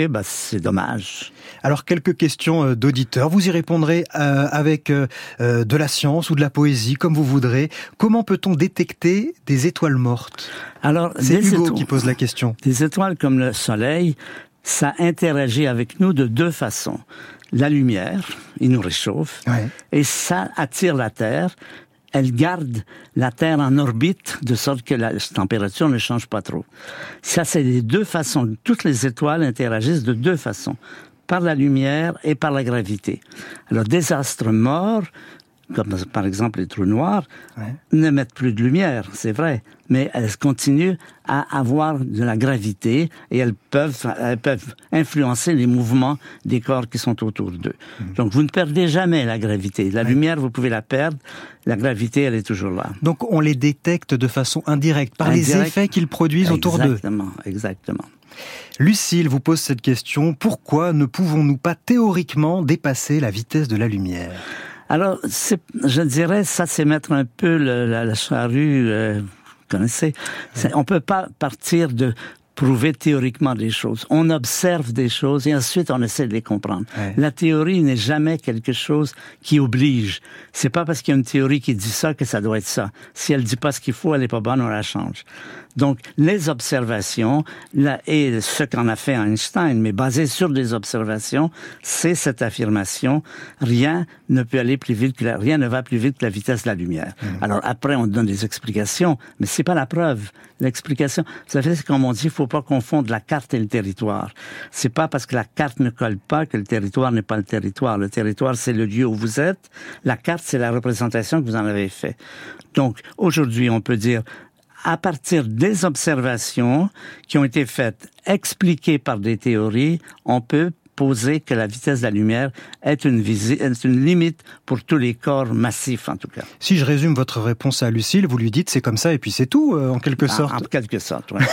bah, c'est dommage. Alors, quelques questions d'auditeurs. Vous y répondrez euh, avec euh, de la science ou de la poésie, comme vous voudrez. Comment peut-on détecter des étoiles mortes ? Alors, c'est Hugo étoiles, qui pose la question. Des étoiles comme le Soleil, ça interagit avec nous de deux façons. La lumière, il nous réchauffe, ouais. et ça attire la Terre. Elle garde la Terre en orbite, de sorte que la température ne change pas trop. Ça, c'est les deux façons. Toutes les étoiles interagissent de deux façons, par la lumière et par la gravité. Alors, des astres morts, comme par exemple les trous noirs, ouais. n'émettent plus de lumière, c'est vrai, mais elles continuent à avoir de la gravité et elles peuvent, elles peuvent influencer les mouvements des corps qui sont autour d'eux. Mmh. Donc vous ne perdez jamais la gravité. La ouais. lumière, vous pouvez la perdre, la gravité, elle est toujours là. Donc on les détecte de façon indirecte, par Indirect. les effets qu'ils produisent exactement, autour d'eux. Exactement, exactement. Lucille vous pose cette question, pourquoi ne pouvons-nous pas théoriquement dépasser la vitesse de la lumière ? Alors, c'est, je dirais, ça, c'est mettre un peu le, la, la charrue, euh, vous connaissez. C'est, on peut pas partir de prouver théoriquement des choses. On observe des choses et ensuite on essaie de les comprendre. Ouais. La théorie n'est jamais quelque chose qui oblige. C'est pas parce qu'il y a une théorie qui dit ça que ça doit être ça. Si elle dit pas ce qu'il faut, elle est pas bonne, on la change. Donc, les observations, là, et ce qu'en a fait Einstein, mais basé sur des observations, c'est cette affirmation, rien ne peut aller plus vite que la, rien ne va plus vite que la vitesse de la lumière. Mmh. Alors après, on donne des explications, mais c'est pas la preuve. L'explication, vous savez, c'est comme on dit, il faut pas confondre la carte et le territoire. C'est pas parce que la carte ne colle pas que le territoire n'est pas le territoire. Le territoire, c'est le lieu où vous êtes. La carte, c'est la représentation que vous en avez fait. Donc, aujourd'hui, on peut dire, à partir des observations qui ont été faites, expliquées par des théories, on peut poser que la vitesse de la lumière est une, visi- est une limite pour tous les corps massifs, en tout cas. Si je résume votre réponse à Lucille, vous lui dites c'est comme ça et puis c'est tout, euh, en quelque ah, sorte. En quelque sorte, oui.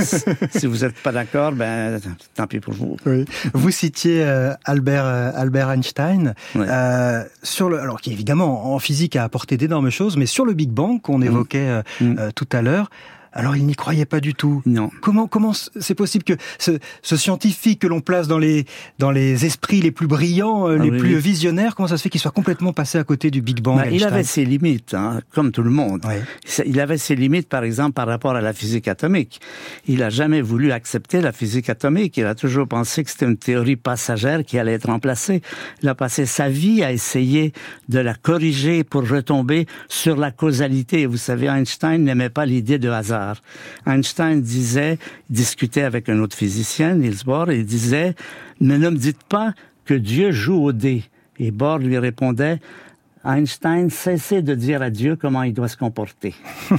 Si vous n'êtes pas d'accord, ben tant pis pour vous. Oui. Vous citiez euh, Albert, euh, Albert Einstein, oui. euh, sur le, alors qui évidemment en physique a apporté d'énormes choses, mais sur le Big Bang qu'on évoquait euh, mmh. euh, tout à l'heure, alors il n'y croyait pas du tout. Non. Comment comment c'est possible que ce, ce scientifique que l'on place dans les dans les esprits les plus brillants, euh, ah, les oui, plus oui. visionnaires, comment ça se fait qu'il soit complètement passé à côté du Big Bang? Ben, il avait ses limites, hein, comme tout le monde. Oui. Il avait ses limites, par exemple, par rapport à la physique atomique. Il a jamais voulu accepter la physique atomique. Il a toujours pensé que c'était une théorie passagère qui allait être remplacée. Il a passé sa vie à essayer de la corriger pour retomber sur la causalité. Vous savez, Einstein n'aimait pas l'idée de hasard. Einstein disait, discutait avec un autre physicien, Niels Bohr, et il disait « Mais ne me dites pas que Dieu joue au dé. » Et Bohr lui répondait « Einstein, cessez de dire à Dieu comment il doit se comporter. »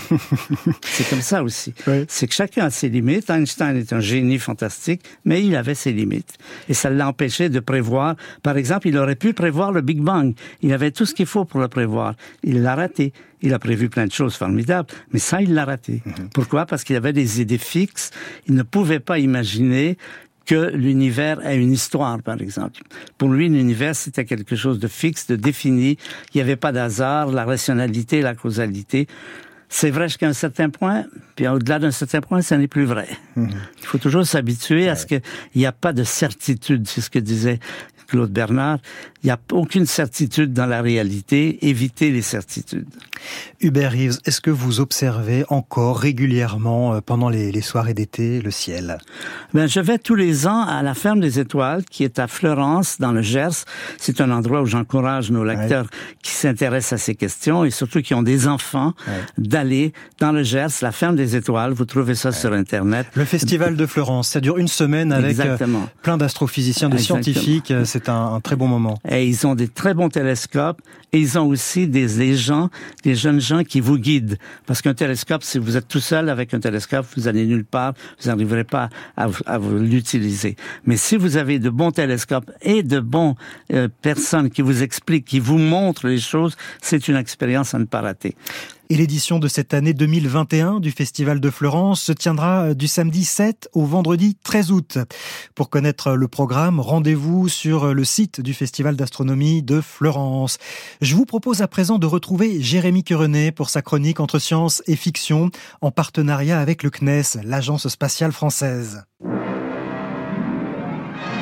C'est comme ça aussi. Oui. C'est que chacun a ses limites. Einstein est un génie fantastique, mais il avait ses limites. Et ça l'a empêché de prévoir. Par exemple, il aurait pu prévoir le Big Bang. Il avait tout ce qu'il faut pour le prévoir. Il l'a raté. Il a prévu plein de choses formidables, mais ça, il l'a raté. Mm-hmm. Pourquoi? Parce qu'il avait des idées fixes. Il ne pouvait pas imaginer que l'univers ait une histoire, par exemple. Pour lui, l'univers, c'était quelque chose de fixe, de défini. Il n'y avait pas d'hasard, la rationalité, la causalité. C'est vrai jusqu'à un certain point, puis au-delà d'un certain point, ça n'est plus vrai. Mmh. Il faut toujours s'habituer ouais. à ce qu'il n'y a pas de certitude, c'est ce que disait Claude Bernard. Il n'y a aucune certitude dans la réalité, évitez les certitudes. Hubert Reeves, est-ce que vous observez encore régulièrement pendant les, les soirées d'été le ciel? Ben, je vais tous les ans à la Ferme des Étoiles, qui est à Fleurance, dans le Gers. C'est un endroit où j'encourage nos lecteurs ouais. qui s'intéressent à ces questions et surtout qui ont des enfants ouais. d'aller dans le Gers, la Ferme des Étoiles. Vous trouvez ça ouais. sur Internet. Le festival de Florence, ça dure une semaine avec Exactement. plein d'astrophysiciens, de Exactement. scientifiques. C'est un, un très bon moment. Et ils ont des très bons télescopes et ils ont aussi des, des gens, des jeunes gens qui vous guident. Parce qu'un télescope, si vous êtes tout seul avec un télescope, vous allez nulle part, vous n'arriverez pas à, à vous l'utiliser. Mais si vous avez de bons télescopes et de bons euh, personnes qui vous expliquent, qui vous montrent les choses, c'est une expérience à ne pas rater. Et l'édition de cette année deux mille vingt et un du Festival de Florence se tiendra du samedi sept au vendredi treize août. Pour connaître le programme, rendez-vous sur le site du Festival d'astronomie de Florence. Je vous propose à présent de retrouver Jérémy Querenet pour sa chronique Entre science et fiction, en partenariat avec le C N E S, l'Agence spatiale française.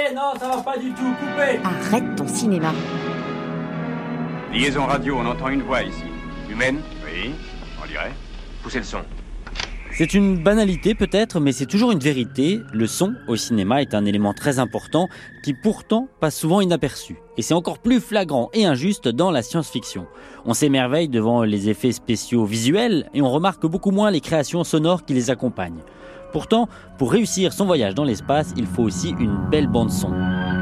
Coupez, non, ça va pas du tout, coupez. Arrête ton cinéma. Liaison radio, on entend une voix ici. Humaine? Oui, on dirait. Poussez le son. C'est une banalité peut-être, mais c'est toujours une vérité. Le son au cinéma est un élément très important qui pourtant passe souvent inaperçu. Et c'est encore plus flagrant et injuste dans la science-fiction. On s'émerveille devant les effets spéciaux visuels et on remarque beaucoup moins les créations sonores qui les accompagnent. Pourtant, pour réussir son voyage dans l'espace, il faut aussi une belle bande-son.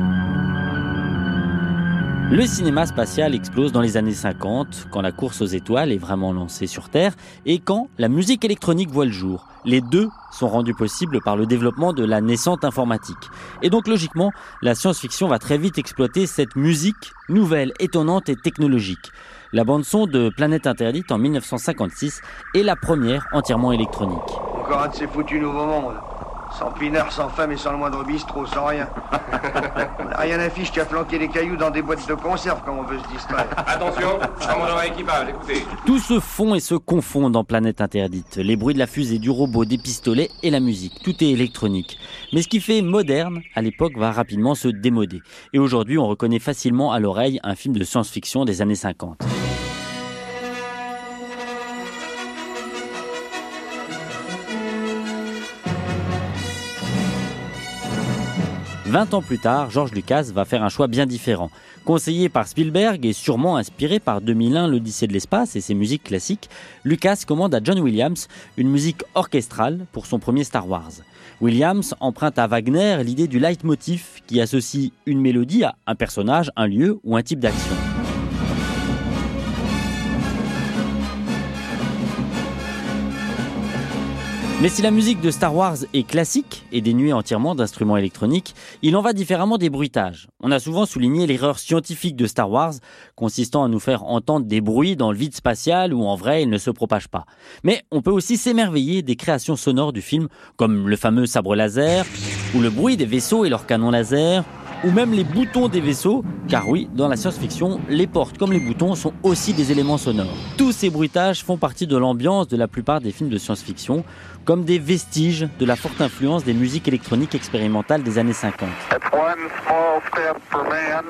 Le cinéma spatial explose dans les années cinquante, quand la course aux étoiles est vraiment lancée sur Terre, et quand la musique électronique voit le jour. Les deux sont rendus possibles par le développement de la naissante informatique. Et donc logiquement, la science-fiction va très vite exploiter cette musique nouvelle, étonnante et technologique. La bande-son de Planète Interdite en mille neuf cent cinquante-six est la première entièrement électronique. Encore un de ces foutus nouveaux mondes. Sans pinard, sans femme et sans le moindre bistrot, sans rien. On n'a rien affiche qu'à flanquer des cailloux dans des boîtes de conserve quand on veut se distraire. Attention, commandant équipage, écoutez. Tout se fond et se confond dans Planète Interdite. Les bruits de la fusée, du robot, des pistolets et la musique. Tout est électronique. Mais ce qui fait moderne, à l'époque, va rapidement se démoder. Et aujourd'hui, on reconnaît facilement à l'oreille un film de science-fiction des années cinquante. Vingt ans plus tard, George Lucas va faire un choix bien différent. Conseillé par Spielberg et sûrement inspiré par deux mille un, l'Odyssée de l'espace et ses musiques classiques, Lucas commande à John Williams une musique orchestrale pour son premier Star Wars. Williams emprunte à Wagner l'idée du leitmotiv qui associe une mélodie à un personnage, un lieu ou un type d'action. Mais si la musique de Star Wars est classique et dénuée entièrement d'instruments électroniques, il en va différemment des bruitages. On a souvent souligné l'erreur scientifique de Star Wars, consistant à nous faire entendre des bruits dans le vide spatial où en vrai ils ne se propagent pas. Mais on peut aussi s'émerveiller des créations sonores du film, comme le fameux sabre laser, ou le bruit des vaisseaux et leurs canons laser, ou même les boutons des vaisseaux, car oui, dans la science-fiction, les portes comme les boutons sont aussi des éléments sonores. Tous ces bruitages font partie de l'ambiance de la plupart des films de science-fiction, comme des vestiges de la forte influence des musiques électroniques expérimentales des années cinquante. One small step for man,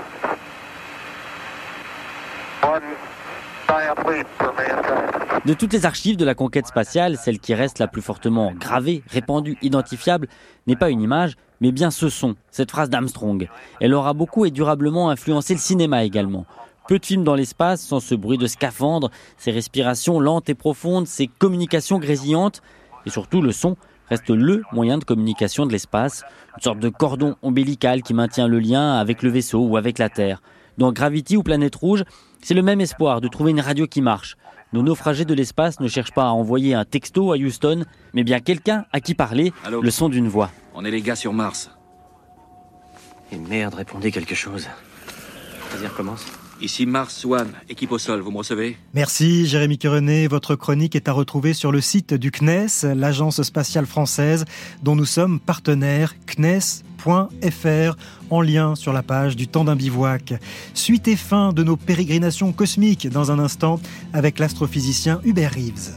one giant leap for mankind. De toutes les archives de la conquête spatiale, celle qui reste la plus fortement gravée, répandue, identifiable, n'est pas une image, mais bien ce son, cette phrase d'Armstrong. Elle aura beaucoup et durablement influencé le cinéma également. Peu de films dans l'espace sans ce bruit de scaphandre, ces respirations lentes et profondes, ces communications grésillantes. Et surtout, le son reste le moyen de communication de l'espace, une sorte de cordon ombilical qui maintient le lien avec le vaisseau ou avec la Terre. Dans Gravity ou Planète Rouge, c'est le même espoir de trouver une radio qui marche. Nos naufragés de l'espace ne cherchent pas à envoyer un texto à Houston, mais bien quelqu'un à qui parler, Allô, le son d'une voix. On est les gars sur Mars. Et merde, répondez quelque chose. Vas-y, recommence. Ici Mars One, équipe au sol, vous me recevez? Merci Jérémy Querenet. Votre chronique est à retrouver sur le site du C N E S, l'agence spatiale française, dont nous sommes partenaires, C N E S point F R, en lien sur la page du Temps d'un bivouac. Suite et fin de nos pérégrinations cosmiques dans un instant avec l'astrophysicien Hubert Reeves.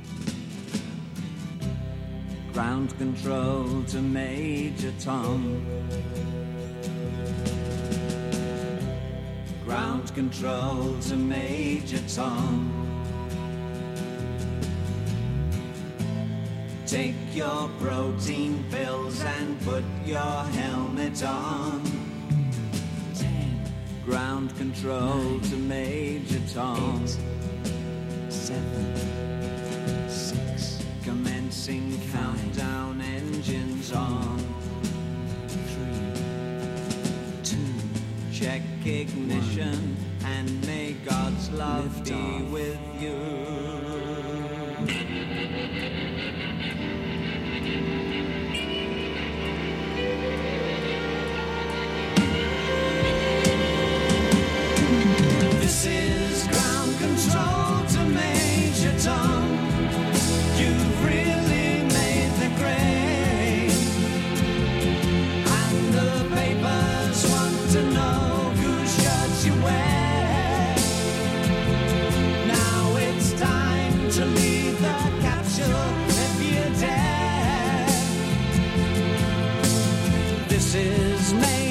Ground control to Major Tom. Ground control to Major Tom. Take your protein pills and put your helmet on. Ten. Ground control Nine. To Major Tom. Eight. Seven. Six. Commencing Five. Countdown, engines on. Three. Two. Check ignition One. And may God's love Lift be off. With you. This is ground control to Major Tom. You've really made the grade, and the papers want to know whose shirts you wear. Now it's time to leave the capsule if you dare. This is Major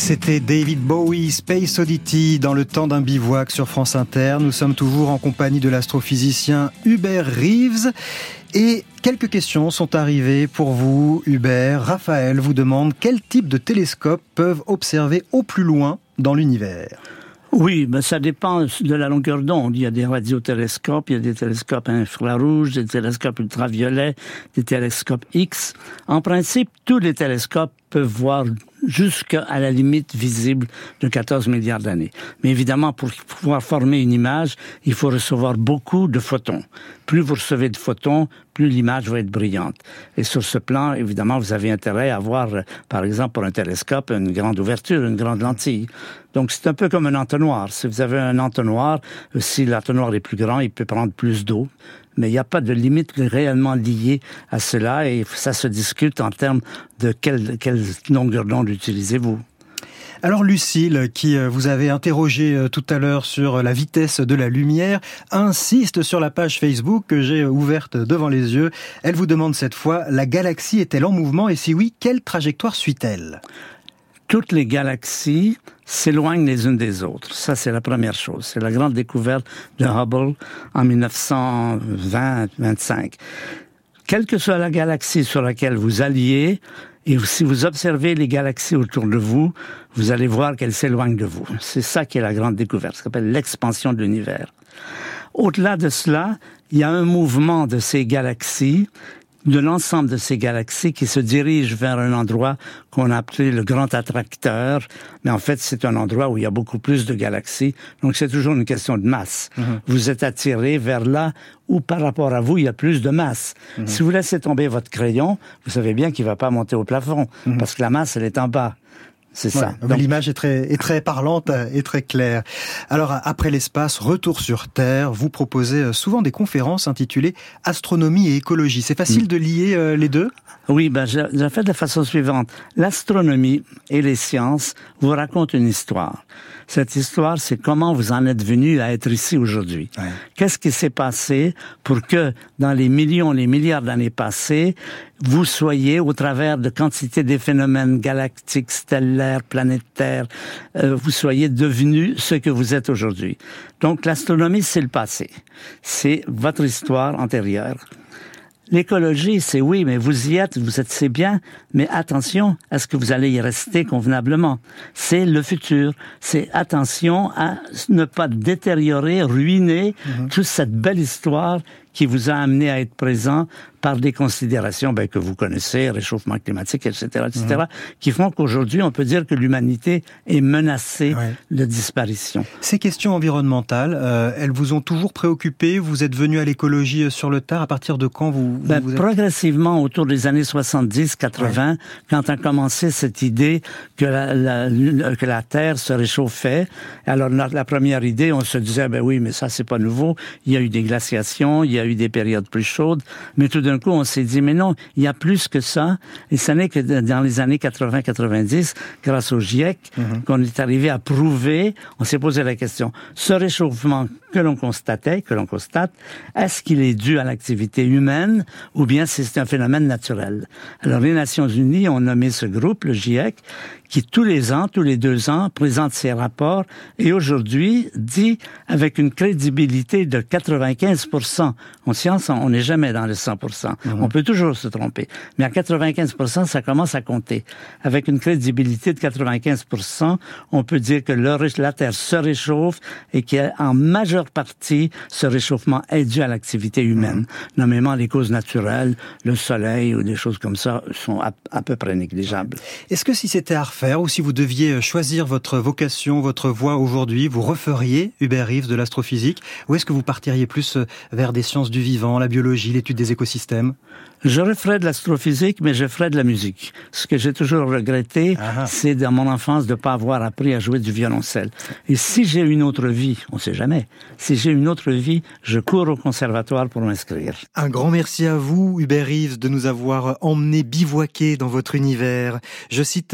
C'était David Bowie, Space Oddity, dans le temps d'un bivouac sur France Inter. Nous sommes toujours en compagnie de l'astrophysicien Hubert Reeves. Et quelques questions sont arrivées pour vous, Hubert. Raphaël vous demande quel type de télescopes peuvent observer au plus loin dans l'univers. Oui, ben ça dépend de la longueur d'onde. Il y a des radiotélescopes, il y a des télescopes infrarouges, des télescopes ultraviolets, des télescopes X. En principe, tous les télescopes peuvent voir jusqu'à la limite visible de quatorze milliards d'années. Mais évidemment, pour pouvoir former une image, il faut recevoir beaucoup de photons. Plus vous recevez de photons, plus l'image va être brillante. Et sur ce plan, évidemment, vous avez intérêt à avoir, par exemple, pour un télescope, une grande ouverture, une grande lentille. Donc, c'est un peu comme un entonnoir. Si vous avez un entonnoir, si l'entonnoir est plus grand, il peut prendre plus d'eau. Mais il n'y a pas de limite réellement liée à cela et ça se discute en termes de quelle, quelle longueur d'onde utilisez-vous. Alors Lucille, qui vous avez interrogé tout à l'heure sur la vitesse de la lumière, insiste sur la page Facebook que j'ai ouverte devant les yeux. Elle vous demande cette fois, la galaxie est-elle en mouvement et si oui, quelle trajectoire suit-elle ? Toutes les galaxies s'éloignent les unes des autres. Ça, c'est la première chose. C'est la grande découverte de Hubble en dix-neuf cent vingt vingt-cinq. Quelle que soit la galaxie sur laquelle vous alliez, et si vous observez les galaxies autour de vous, vous allez voir qu'elles s'éloignent de vous. C'est ça qui est la grande découverte. Ça s'appelle l'expansion de l'univers. Au-delà de cela, il y a un mouvement de ces galaxies, de l'ensemble de ces galaxies qui se dirigent vers un endroit qu'on a appelé le grand attracteur. Mais en fait, c'est un endroit où il y a beaucoup plus de galaxies. Donc, c'est toujours une question de masse. Mm-hmm. Vous êtes attiré vers là où, par rapport à vous, il y a plus de masse. Mm-hmm. Si vous laissez tomber votre crayon, vous savez bien qu'il ne va pas monter au plafond, mm-hmm. parce que la masse, elle est en bas. C'est ça. Ouais, donc l'image est très, est très parlante et très claire. Alors, après l'espace, retour sur Terre, vous proposez souvent des conférences intitulées Astronomie et écologie. C'est facile mmh. de lier euh, les deux ? Oui, ben, j'ai, j'ai fait de la façon suivante. L'astronomie et les sciences vous racontent une histoire. Cette histoire, c'est comment vous en êtes venu à être ici aujourd'hui. Ouais. Qu'est-ce qui s'est passé pour que, dans les millions, les milliards d'années passées, vous soyez, au travers de quantité des phénomènes galactiques, stellaires, planétaires, euh, vous soyez devenu ce que vous êtes aujourd'hui. Donc, l'astronomie, c'est le passé. C'est votre histoire antérieure. L'écologie, c'est oui, mais vous y êtes, vous êtes, c'est bien, mais attention à ce que vous allez y rester convenablement. C'est le futur. C'est attention à ne pas détériorer, ruiner mmh. toute cette belle histoire qui vous a amené à être présent par des considérations ben, que vous connaissez, réchauffement climatique, et cetera, et cetera, mmh. qui font qu'aujourd'hui, on peut dire que l'humanité est menacée ouais. de disparition. Ces questions environnementales, euh, elles vous ont toujours préoccupé ? Vous êtes venu à l'écologie sur le tard. À partir de quand vous, ben, vous êtes... Progressivement, autour des années soixante-dix quatre-vingts, ouais. quand a commencé cette idée que la, la, que la Terre se réchauffait. Alors, la, la première idée, on se disait, ben oui, mais ça, c'est pas nouveau. Il y a eu des glaciations, il y a eu des périodes plus chaudes, mais tout d'un coup, on s'est dit, mais non, il y a plus que ça, et ce n'est que dans les années quatre-vingts quatre-vingt-dix, grâce au GIEC, mm-hmm. qu'on est arrivé à prouver, on s'est posé la question, ce réchauffement que l'on constatait, que l'on constate, est-ce qu'il est dû à l'activité humaine, ou bien c'est un phénomène naturel? Alors, les Nations Unies ont nommé ce groupe, le GIEC, qui tous les ans, tous les deux ans, présente ses rapports et aujourd'hui dit avec une crédibilité de quatre-vingt-quinze pour cent. En science, on n'est jamais dans le cent pour cent. Mmh. On peut toujours se tromper. Mais à quatre-vingt-quinze pour cent, ça commence à compter. Avec une crédibilité de quatre-vingt-quinze pour cent, on peut dire que le, la Terre se réchauffe et qu'en majeure partie, ce réchauffement est dû à l'activité humaine. Mmh. Nommément les causes naturelles, le soleil ou des choses comme ça sont à, à peu près négligeables. Est-ce que si c'était à refaire ou si vous deviez choisir votre vocation, votre voie aujourd'hui, vous referiez Hubert Reeves de l'astrophysique ou est-ce que vous partiriez plus vers des sciences du vivant, la biologie, l'étude des écosystèmes ? Je referais de l'astrophysique, mais je ferais de la musique. Ce que j'ai toujours regretté, ah. c'est dans mon enfance de ne pas avoir appris à jouer du violoncelle. Et si j'ai une autre vie, on ne sait jamais, si j'ai une autre vie, je cours au conservatoire pour m'inscrire. Un grand merci à vous, Hubert Reeves, de nous avoir emmenés bivouaquer dans votre univers. Je cite quelques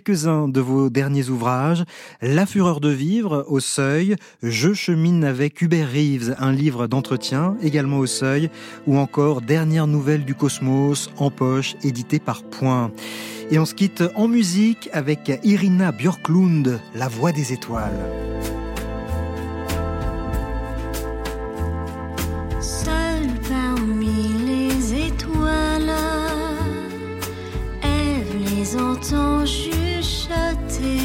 quelques-uns de vos derniers ouvrages. La fureur de vivre au Seuil, Je chemine avec Hubert Reeves, un livre d'entretien également au Seuil, ou encore Dernière nouvelle du cosmos en poche, édité par Point. Et on se quitte en musique avec Irina Björklund, La voix des étoiles. Seul parmi les étoiles, Ève les entend chuchoter.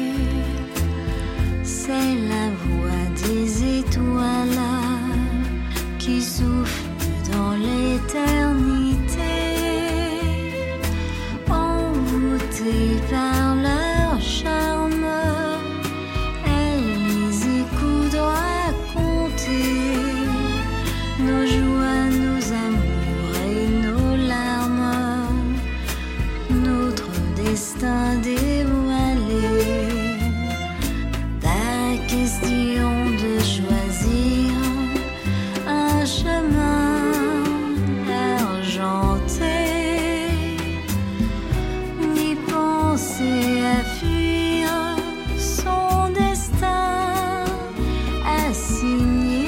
C'est la voix des étoiles qui souffle dans l'éternité, envoûtée par leur charme. Elle les écoute raconter nos joies, nos amours et nos larmes, notre destin dévoilé. Pas question de choisir un chemin argenté, ni penser à fuir son destin assigné,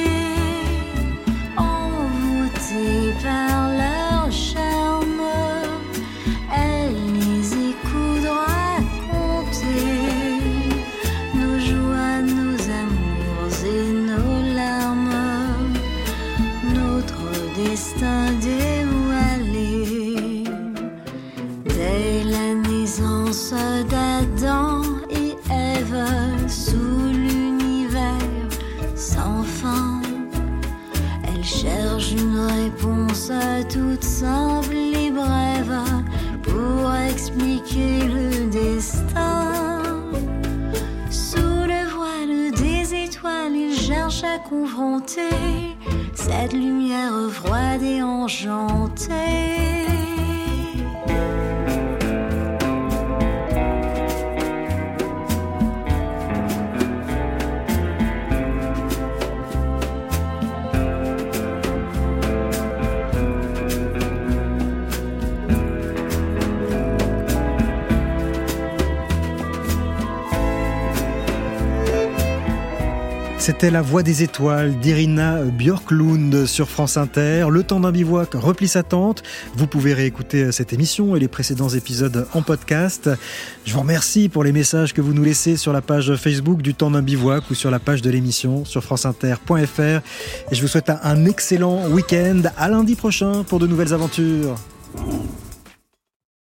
envoûté par leur charme. Elle les écoute raconter nos joies, nos amours et nos larmes, notre destin dévoilé. Dès la naissance d'Adam et Ève, sous l'univers sans fin, elle cherche une réponse toute simple et brève pour expliquer le destin. Sous le voile des étoiles, il cherche à confronter cette lumière froide et enchantée. C'était La voix des étoiles d'Irina Björklund sur France Inter. Le temps d'un bivouac replie sa tente. Vous pouvez réécouter cette émission et les précédents épisodes en podcast. Je vous remercie pour les messages que vous nous laissez sur la page Facebook du temps d'un bivouac ou sur la page de l'émission sur franceinter point f r. Et je vous souhaite un excellent week-end. À lundi prochain pour de nouvelles aventures.